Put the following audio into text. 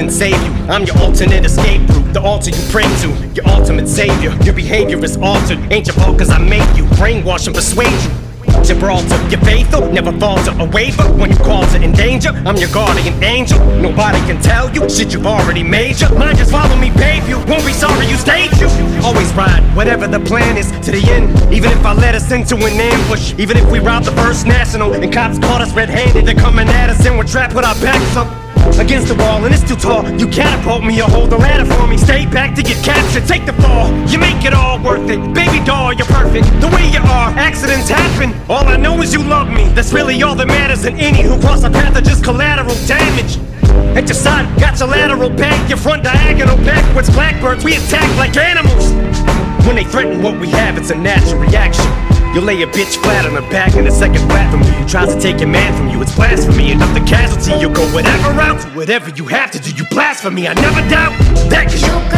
and save you. I'm your alternate escape route, the altar you pray to, your ultimate savior. Your behavior is altered, ain't your fault cause I made you. Brainwash and persuade you. Gibraltar, you're faithful, never falter a waiver when you call to endanger. I'm your guardian angel, nobody can tell you shit you've already made you. Mind just follow me, babe, you won't be sorry you stayed you. Always ride, whatever the plan is, to the end. Even if I let us into an ambush, even if we robbed the First National and cops caught us red-handed, they're coming at us and we're trapped with our backs up against the wall and it's too tall. You catapult me or hold the ladder for me. Stay back to get captured, take the fall. You make it all worth it. Baby doll, you're perfect the way you are. Accidents happen, all I know is you love me. That's really all that matters, and any who cross our path are just collateral damage. At your side, got your lateral back, your front diagonal backwards. Blackbirds, we attack like animals. When they threaten what we have, it's a natural reaction. You'll lay a bitch flat on her back in a second flat from you. Who tries to take your man from you, it's blasphemy. Enough the casualty, you'll go whatever route, whatever you have to do. You blasphemy, I never doubt that 'cause you